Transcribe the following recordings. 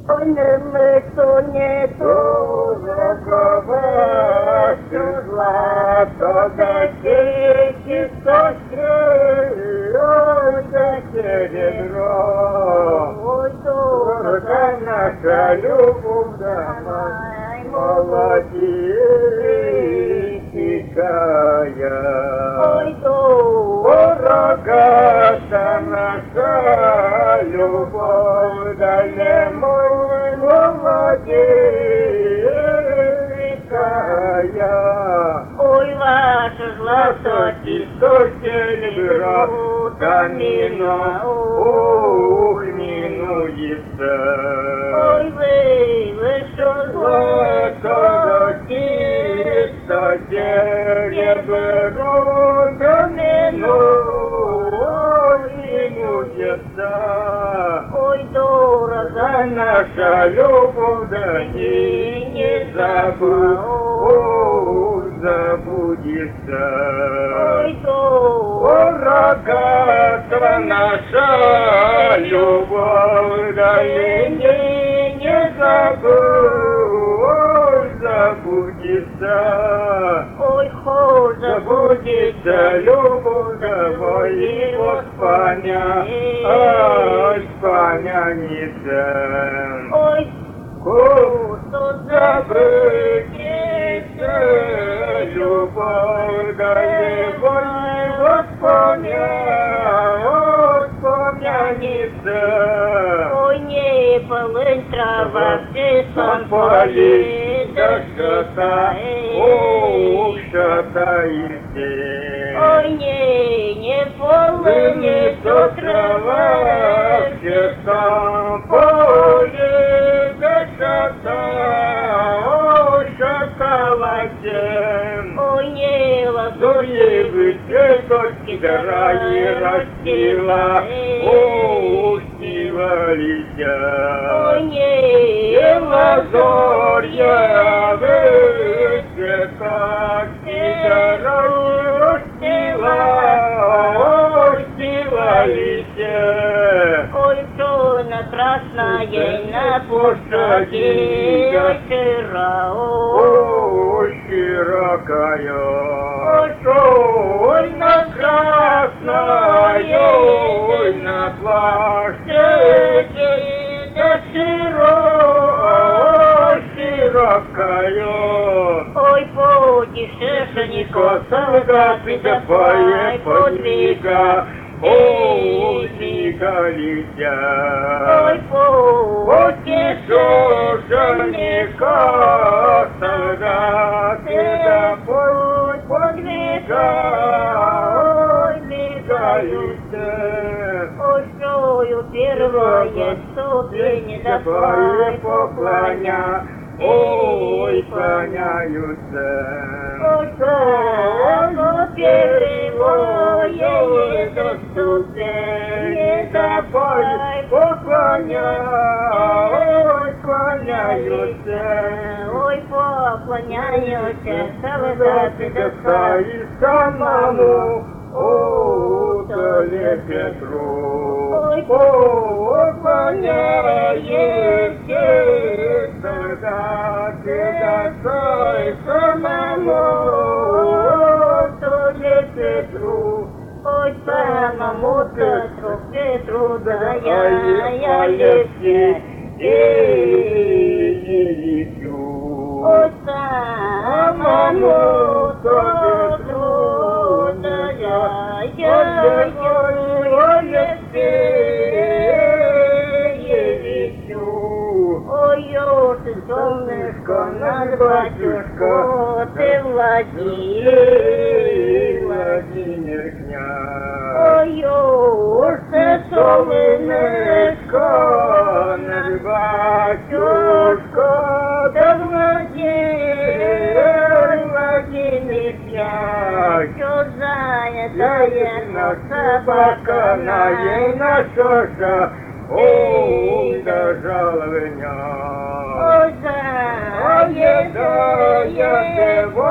Ой, не дорогого, злато да чисто ой, да серебро. Ой, дорога наша любовь, да молодецкая. Ой, дорога-то наша любовь, да не мой молодецкая. Ой, ваше злато чисто серебро, камина, ух, минуется. Ой, вы что злато чисто серебро, камина, минуется. Ой, дорога наша любовь, да не забудется. Ой, дорога наша любовь, да не забудется. Ой, забудется любовь моего спаня, спанянится. Ой, что забудется любовь, да его спанянится. Ой, не полынь трава, все сон полит, да что-то, шатаете. Ой, не полынь, то трава, все сон полит, да что-то, шаталате. Ой, не лазурье, вы цветочки, дорогие, растила, стила листья. Ой, не лазурье, вы цветочки, дорогие, растила, стила листья. Ой, что на красная, на площади, широкая. Ой, на красная, ой, на площади, да широкая. Ой, путешественнику, солдаты, да подвига, ой, двигались. Ой, путешественнику, солдаты, да подвига, ой, двигались. Ой, шою первое ступень, давай поклоня, ой, кланяются. Ой, первое ступень, давай поклоня, ой, кланяются. Ой, поклоняются, солдаты, да и самому Утоле Петру. Ой, поклоняется, солдаты, да и самому Утоле Петру. Ой, самому Петру, да я Алексей, ой, самому Петру, да я Алексей. Ой, ты солнышко, наш батюшка, ты Владимир князь. Ой, ты солнышко, наш батюшка, да Владимир князь. Что занятая наша баканая наша, ой, да жаловня. Ой, его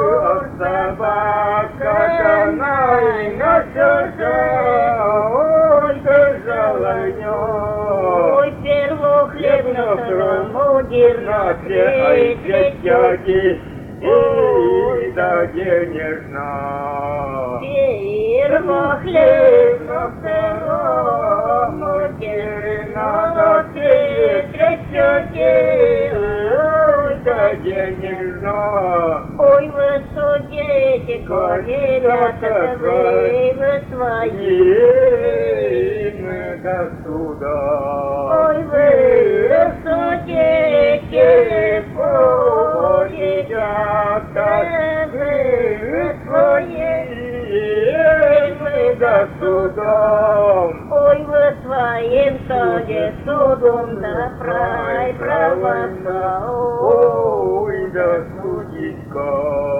собака, наша, ой, да жаловня. Ой, первый хлеб на втором на третьяки, и да денежна. Первого хлеб на втором На третьяки, ой, да денежна. ой, вы судите, коли ребята вы свои. Мы до суда. Ой, вы судите, коли ребята вы свои. Мы до суда. Ой, вы своим суде судом да православ. Ой, да судить